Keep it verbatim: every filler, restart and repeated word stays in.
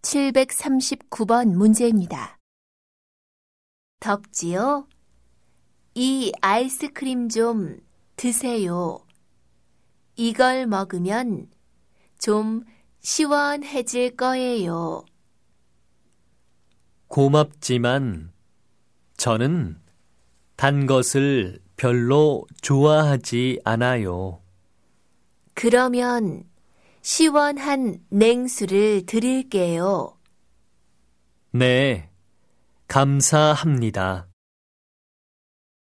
칠백삼십구 번 문제입니다. 덥지요? 이 아이스크림 좀 드세요. 이걸 먹으면 좀 시원해질 거예요. 고맙지만 저는 단 것을 별로 좋아하지 않아요. 그러면 시원한 냉수를 드릴게요. 네, 감사합니다.